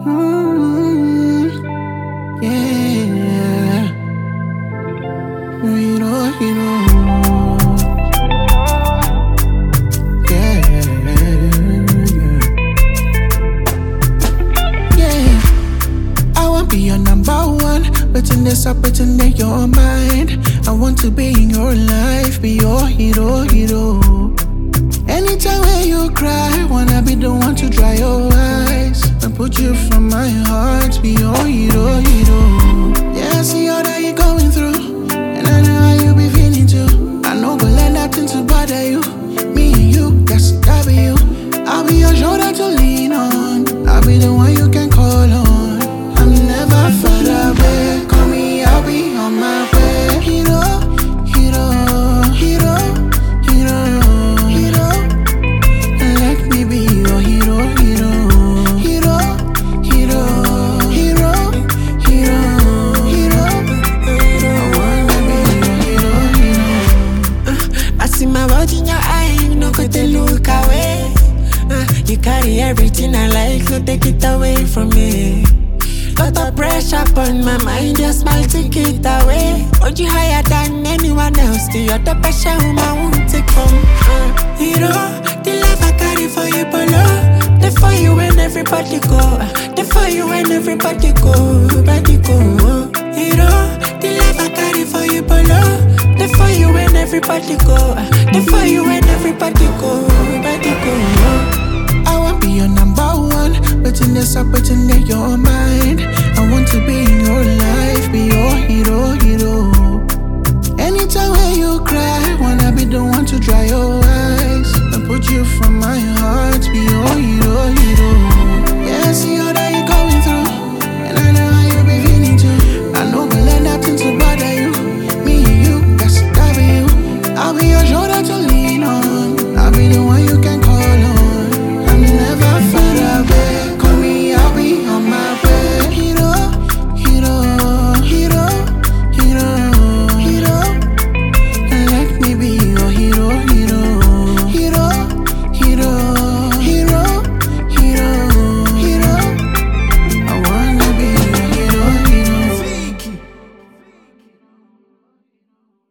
Mm, yeah. You know. Yeah, yeah. Yeah. I want be your number one. Waiting this up, waiting that you're mine. I want to be in your life, be your hero. Anytime when you cry, wanna be the one to dry your eyes and put you from my heart, be your hero. Yeah, I see all that you're going through, and I know how you be feeling too. I know go let nothing to bother you. Me and you, that be you. I'll be your shoulder to lean on. I'll be the one you can call on. I'm never far away. Call me, I'll be on my way. Hero. Let me be your hero. I wanna be your hero. I see my world in your eye, you no go to look away. You carry everything I like, no take it away from me. Lot of pressure upon my mind, your smile take it away. Hold you higher than anyone else, the other pressure whom I won't take from. Hero, the love I carry for you below. They for you when everybody go, they for you when everybody go, Hero, the love I carry for you below. They for you when everybody go, they for you when everybody go, I want be your number one. Waiting this up, waiting that you're mine.